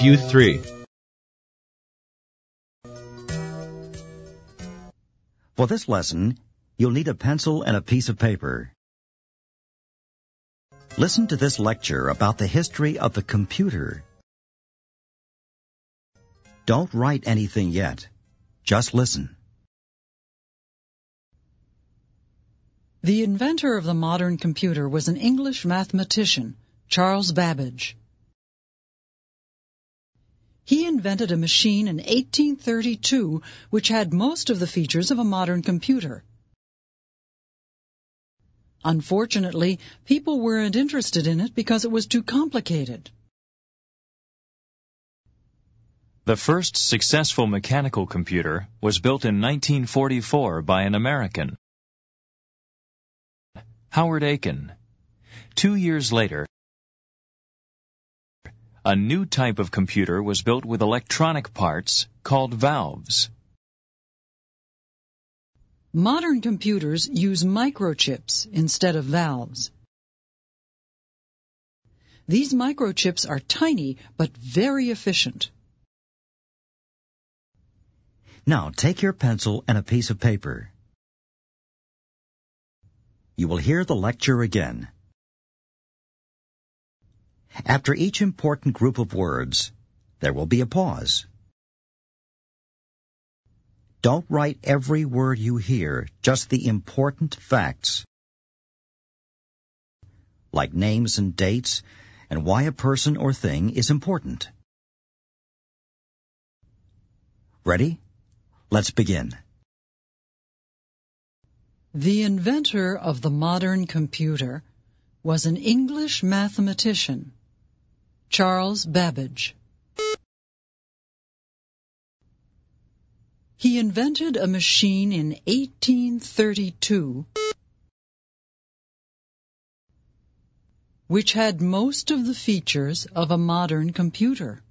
Review 3. For this lesson, you'll need a pencil and a piece of paper. Listen to this lecture about the history of the computer. Don't write anything yet. Just listen. The inventor of the modern computer was an English mathematician, Charles Babbage. He invented a machine in 1832 which had most of the features of a modern computer. Unfortunately, people weren't interested in it because it was too complicated. The first successful mechanical computer was built in 1944 by an American, Howard Aiken. 2 years later, a new type of computer was built with electronic parts called valves. Modern computers use microchips instead of valves. These microchips are tiny but very efficient. Now take your pencil and a piece of paper. You will hear the lecture again. After each important group of words, there will be a pause. Don't write every word you hear, just the important facts, like names and dates, and why a person or thing is important. Ready? Let's begin. The inventor of the modern computer was an English mathematician, Charles Babbage. He invented a machine in 1832 which had most of the features of a modern computer.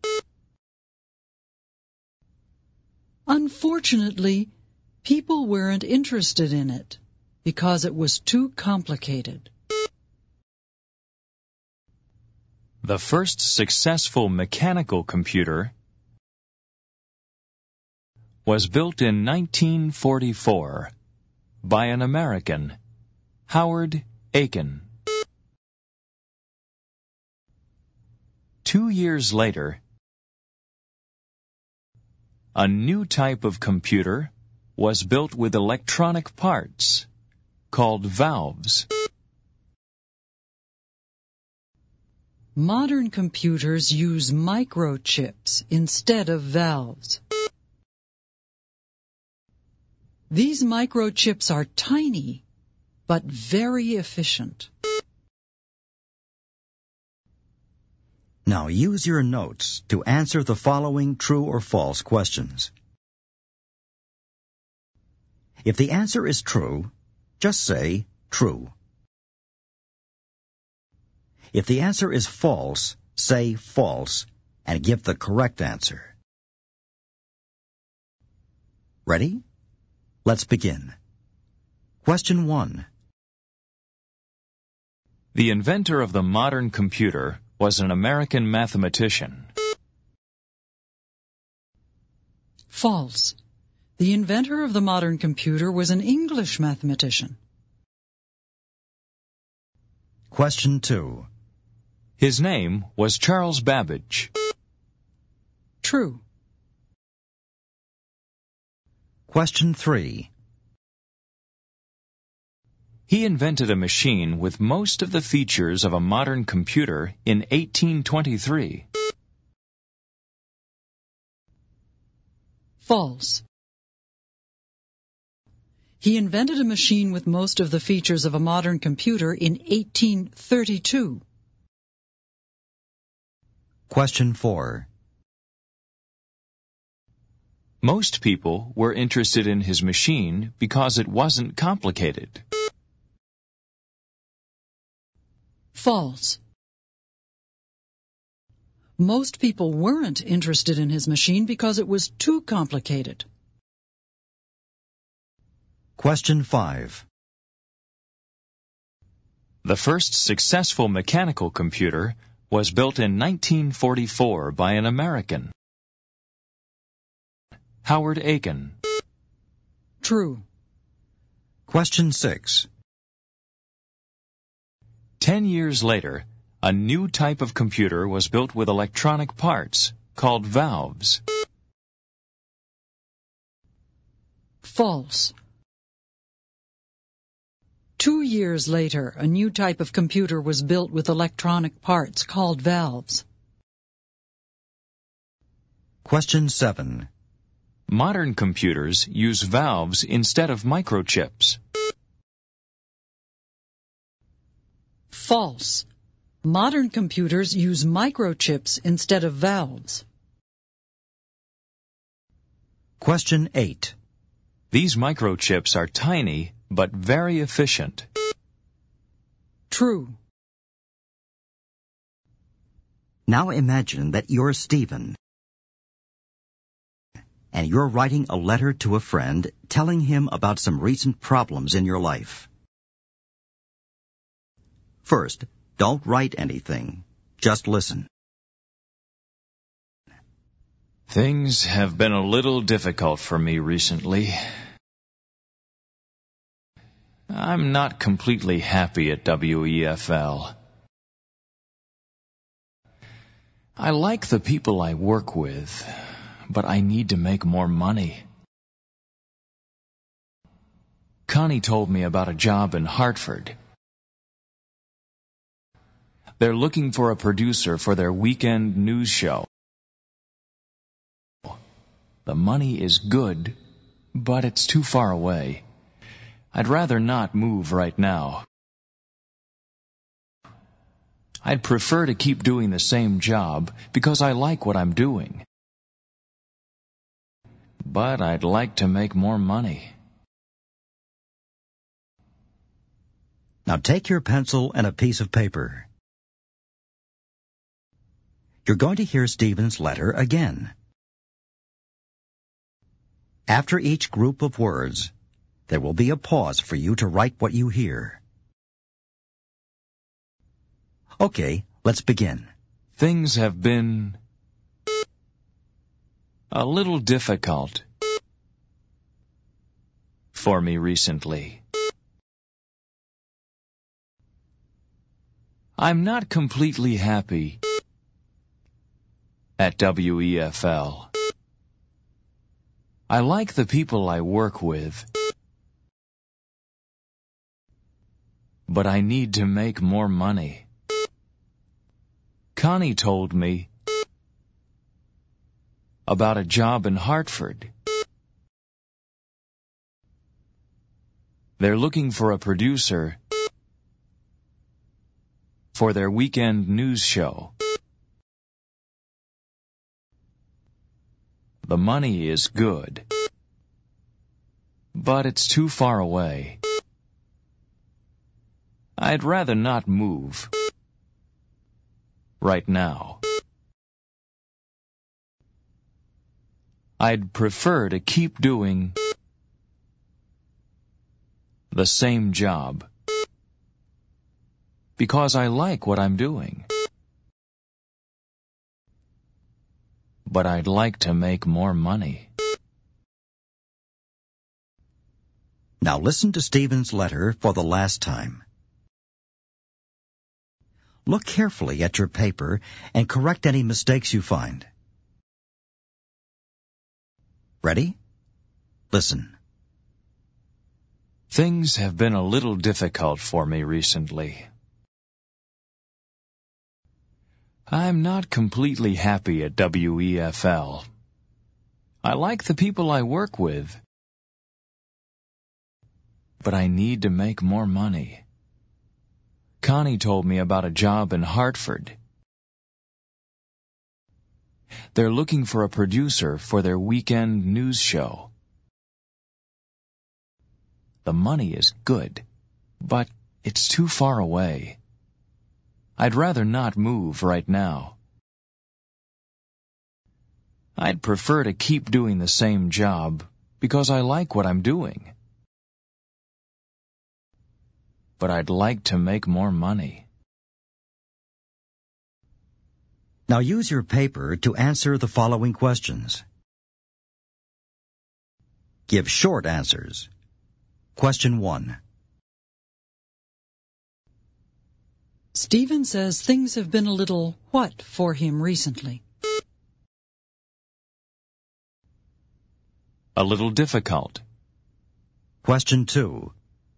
Unfortunately, people weren't interested in it because it was too complicated. The first successful mechanical computer was built in 1944 by an American, Howard Aiken. 2 years later, a new type of computer was built with electronic parts called valves. Modern computers use microchips instead of valves. These microchips are tiny, but very efficient. Now use your notes to answer the following true or false questions. If the answer is true, just say true. If the answer is false, say false and give the correct answer. Ready? Let's begin. Question 1. The inventor of the modern computer was an American mathematician. False. The inventor of the modern computer was an English mathematician. Question 2. His name was Charles Babbage. True. Question 3. He invented a machine with most of the features of a modern computer in 1823. False. He invented a machine with most of the features of a modern computer in 1832. Question 4. Most people were interested in his machine because it wasn't complicated. False. Most people weren't interested in his machine because it was too complicated. Question 5. The first successful mechanical computer was built in 1944 by an American. Howard Aiken. True. Question 6. 10 years later, a new type of computer was built with electronic parts called valves. False. 2 years later, a new type of computer was built with electronic parts called valves. Question 7. Modern computers use valves instead of microchips. False. Modern computers use microchips instead of valves. Question 8. These microchips are tiny but very efficient. True. Now imagine that you're Stephen, and you're writing a letter to a friend telling him about some recent problems in your life. First, don't write anything. Just listen. Things have been a little difficult for me recently. I'm not completely happy at WEFL. I like the people I work with, but I need to make more money. Connie told me about a job in Hartford. They're looking for a producer for their weekend news show. The money is good, but it's too far away. I'd rather not move right now. I'd prefer to keep doing the same job because I like what I'm doing. But I'd like to make more money. Now take your pencil and a piece of paper. You're going to hear Stephen's letter again. After each group of words, there will be a pause for you to write what you hear. Okay, let's begin. Things have been a little difficult for me recently. I'm not completely happy at WEFL. I like the people I work with, but I need to make more money. Connie told me about a job in Hartford. They're looking for a producer for their weekend news show. The money is good, but it's too far away. I'd rather not move right now. I'd prefer to keep doing the same job because I like what I'm doing. But I'd like to make more money. Now listen to Stephen's letter for the last time. Look carefully at your paper and correct any mistakes you find. Ready? Listen. Things have been a little difficult for me recently. I'm not completely happy at WEFL. I like the people I work with, but I need to make more money. Connie told me about a job in Hartford. They're looking for a producer for their weekend news show. The money is good, but it's too far away. I'd rather not move right now. I'd prefer to keep doing the same job because I like what I'm doing. But I'd like to make more money. Now use your paper to answer the following questions. Give short answers. Question 1. Stephen says things have been a little what for him recently? A little difficult. Question 2.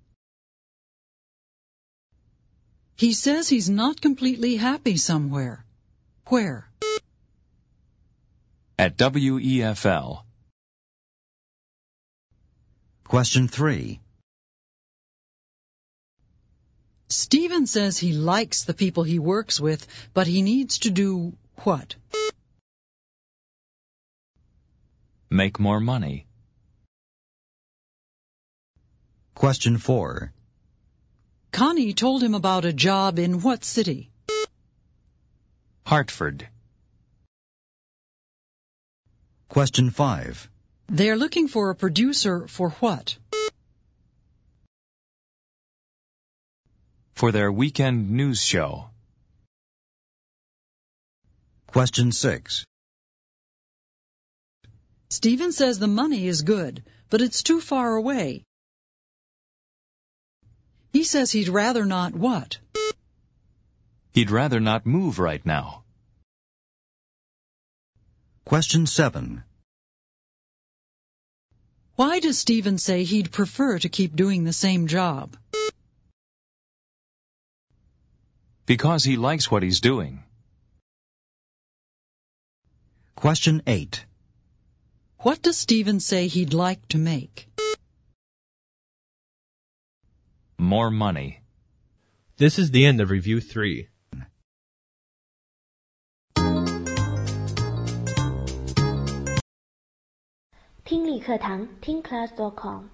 He says he's not completely happy somewhere. Where? At WEFL. Question 3. Stephen says he likes the people he works with, but he needs to do what? Make more money. Question 4. Connie told him about a job in what city? Hartford. Question 5. They're looking for a producer for what? For their weekend news show. Question 6. Stephen says the money is good, but it's too far away. He says he'd rather not what? He'd rather not move right now. Question 7. Why does Stephen say he'd prefer to keep doing the same job? Because he likes what he's doing. Question 8. What does Stephen say he'd like to make? More money. This is the end of Review 3. 听力课堂听class.com